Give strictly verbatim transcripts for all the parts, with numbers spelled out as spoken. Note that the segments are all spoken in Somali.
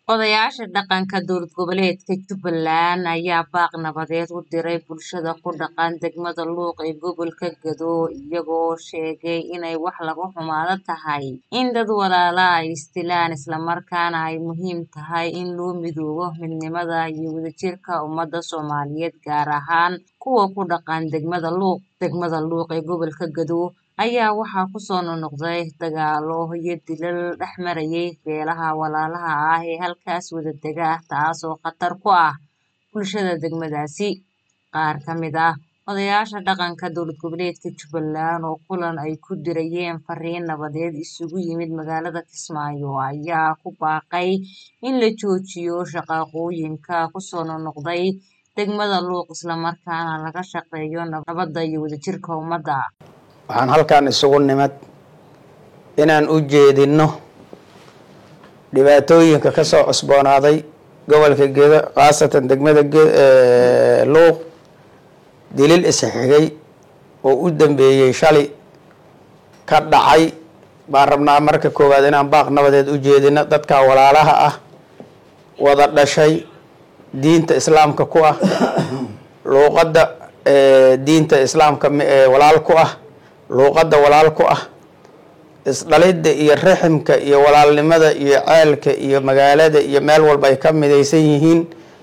Odayaasha dhaqanka dowlad goboleedka Jubbaland ayaa baaq nabadeed u diray bulshada ku dhaqan degmada Luuq ee gobolka Gedo iyagoo sheegay inay wax laga xumaado tahay in dad walaala ay isdilaan isla markaana ay muhiim tahay in loo midoobo midnimada iyo wadajirka ummadda Soomaaliyeed gaar ahaan kuwa ku dhaqan degmada Luuq. Degmada Luuq ee gobolka Gedo ayaa waxaa ku soo noqnoqday dagaallo iyo dilal dhex marayay beelaha walaalaha ah ee halkaas wada dega taasoo khatar ku ah bulshada degmadaasi. Qaar ka mid ah odayaasha dhaqanka dowlad goboleedka Jubbaland oo kulan ay ku dirayeen fariin nabadeed isugu yimid magaalada Kismaayo ayaa ku baaqay in la joojiyo shaqaqooyinka ku soo noqnoqday degmada Luuq isla markaana laga shaqeeyo nabadda iyo wadajirka ummadda. waxaan halkaan isugu nimid inaan u jeedino dhibaatooyinka ka soo cusboonaaday gobolka Gedo khaasatan degmada Luuq dilil isxigay oo u dambeeyay shalay ka dhacay baan rabnaa marka koowaad inaan baaq nabadeed u jeedino dadka walaalaha ah wada dhashay diinta islaamka ku ah luuqadda diinta islaamka walaal ku ah luuqadda walaal ku ah isdhalidda iyo raximka iyo walaalnimada iyo ceelka iyo magaalada iyo meel walba ay ka midaysan yihiin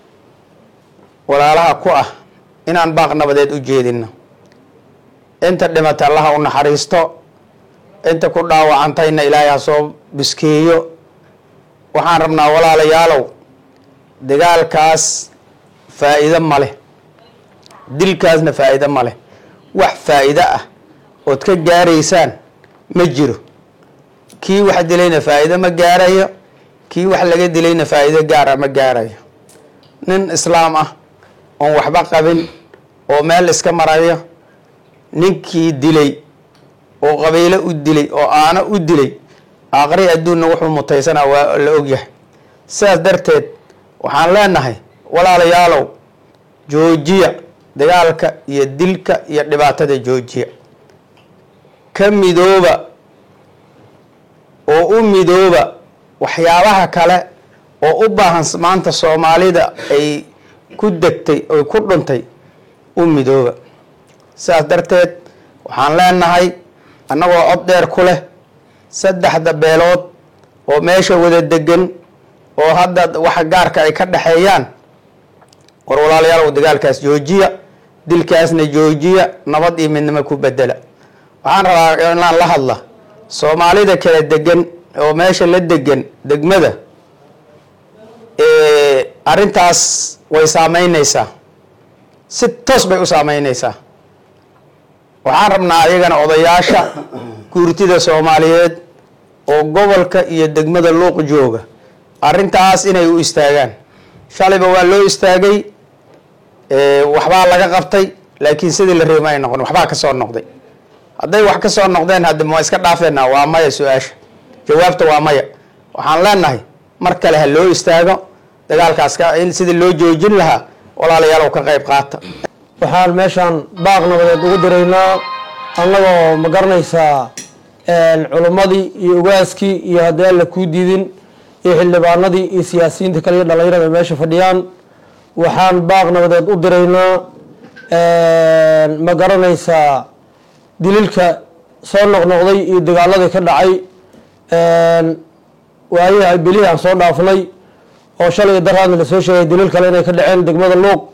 walaalaha ku ah inaan baaq nabadeed u jeedino. inta dhimata allaha u naxariisto, inta ku dhaawacantayna ilaahay ha soo biskeeyo. waxaan rabnaa walaalayaalow dagaalkaas faa'iido ma leh, dilkaasna faa'iido ma leh, wax faa'iido ah ood ka gaaraysaan ma jiro. kii wax dilayna faa'iido ma gaarayo, kii wax laga dilayna faa'iido gaara ma gaarayo. nin islaam ah oon waxba qabin oo meel iska marayo ninkii dilay oo qabiilo u dilay oo aana u dilay aakhri adduunna wuxuu mutaysanaa waa la ogyahay. sidaas darteed waxaan leenahay walaalayaalow joojiya dagaalka iyo dilka iyo dhibaatada joojiya, ka midooba oo u midooba waxyaabaha kale oo u baahan maanta Soomaalida ay ku degtay oo ku dhuntay u midooba. sidaas darteed waxaan leenahay annagoo cod dheer ku leh saddexda beelood oo meesha wada degan oo hadda waxa gaarka ay ka dhaxeeyaan war walaalayaal dagaalkaas joojiya, dilkaasna joojiya, nabad iyo midnimo ku bedela. waxaan rabaa inaan la hadla Soomaalida kala degan oo meesha la degan degmada ee arintaas way saameynaysaa, si toos bay u saameynaysaa. waxaan rabnaa ayagana odayaasha guurtida Soomaaliyeed oo gobolka iyo degmada Luuq jooga arintaas inay u istaagaan. shalayba waa loo istaagay ee waxbaa laga qabtay laakiin sidii la reebay noqon waxbaa ka soo noqday. hadday wax ka soo noqdeen hadda ma iska dhaafeena waa maya. su'aasha jawaabta waa maya. waxaan leenahay mar kale ha loo istaago dagaalkaas ka in sidii loo joojin lahaa walaalayaal ka qayb qaata. waxaan meeshan baaq nabadeed ugu diraynaa annagoo ma garanaysaa culimmadii iyo ugaaskii iyo haddii aan la kuu diidin iyo xildhibaanadii iyo siyaasiyiinta kale iyo dhallinyarada meesha fadhiyaan waxaan baaq nabadeed u diraynaa ma garanaysaa dililka soo noqnoqday iyo dagaaladii ka dhacay waayihii ay bilihii aan soo dhaafnay oo shalay daraadna la soo sheegay dilil kale inay ka dhaceen degmada Luuq